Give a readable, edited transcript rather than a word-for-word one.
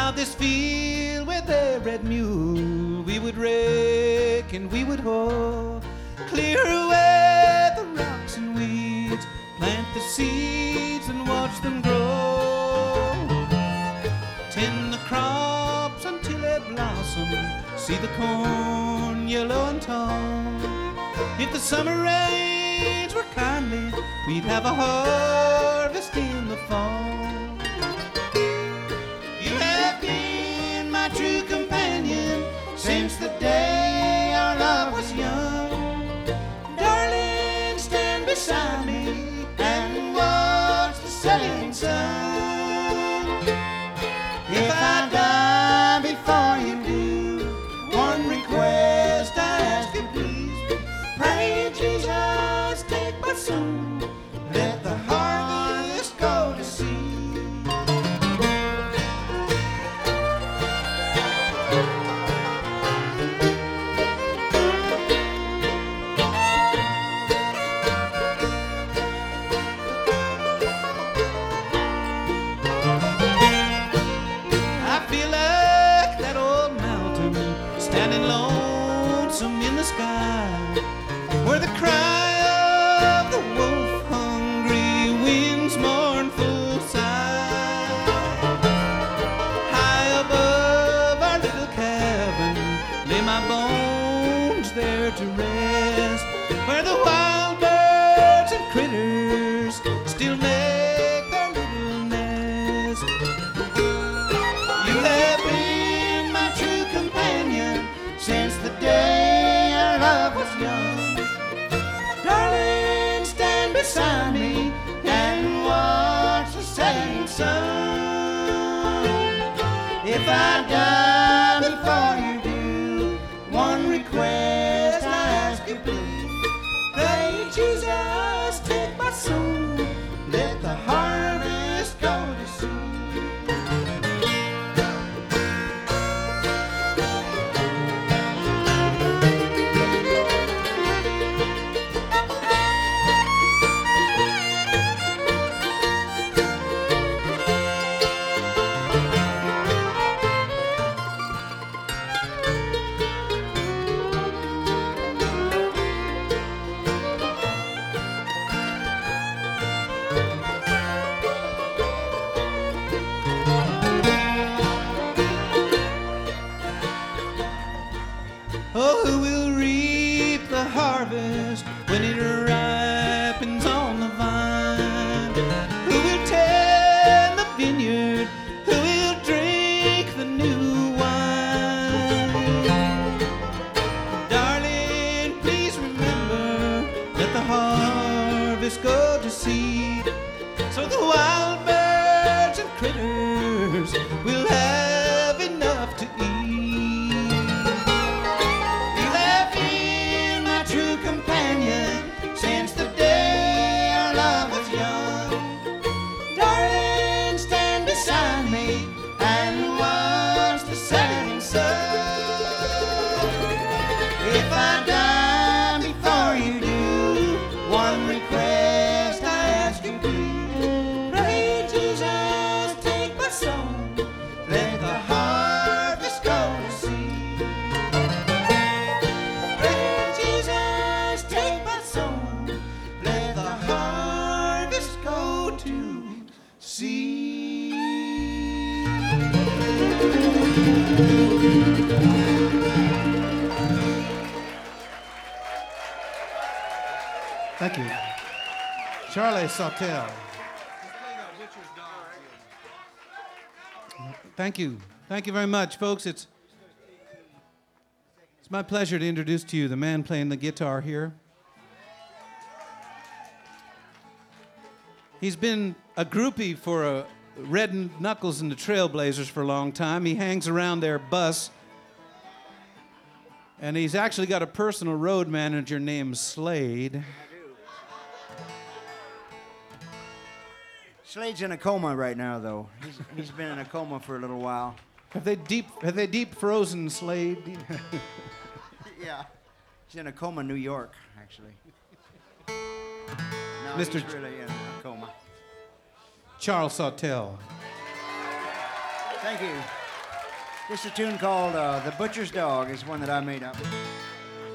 plow this field with a red mule. We would rake and we would hoe, clear away the rocks and weeds, plant the seeds and watch them grow. Tend the crops until they blossom, see the corn yellow and tall. If the summer rains were kindly, we'd have a harvest in the fall. You have been my true companion since the day our love was young. Darling, stand beside me and watch the setting sun. If I die before you do, one request I ask you please, pray Jesus take my soul, let the harvest go to seed. I feel like that old mountain standing lonesome in the sky, where the cry of the wolf-hungry wind's mournful sigh. High above our little cabin lay my bones there to rest, where the wild birds and critters still make their little nest. You have been my true companion since the day our love was young. Darling, stand beside me and watch the setting sun. If I die before you do, one request I ask you please, pray Jesus take my soul, let the harvest go to seed. Oh, who will reap the harvest when it ripens on the vine? Who will tend the vineyard? Who will drink the new wine? Darling, please remember, let the harvest go to seed, so the wild birds and critters will have enough to eat. True companion since the day our love was young. Darling, stand beside me and watch the setting sun. If I die before you do, one request I ask you please, pray Jesus take my soul, let the harvest go to seed. Thank you. Charlie Sawtelle. Thank you. Thank you very much, folks. It's my pleasure to introduce to you the man playing the guitar here. He's been a groupie for Red Knuckles and the Trailblazers for a long time. He hangs around their bus. And he's actually got a personal road manager named Slade. Slade's in a coma right now, though. He's been in a coma for a little while. Have they deep frozen Slade? Yeah. He's in a coma in New York, actually. No, Mr. he's really in a coma. Charles Sawtelle. Thank you. This is a tune called The Butcher's Dog. It's one that I made up.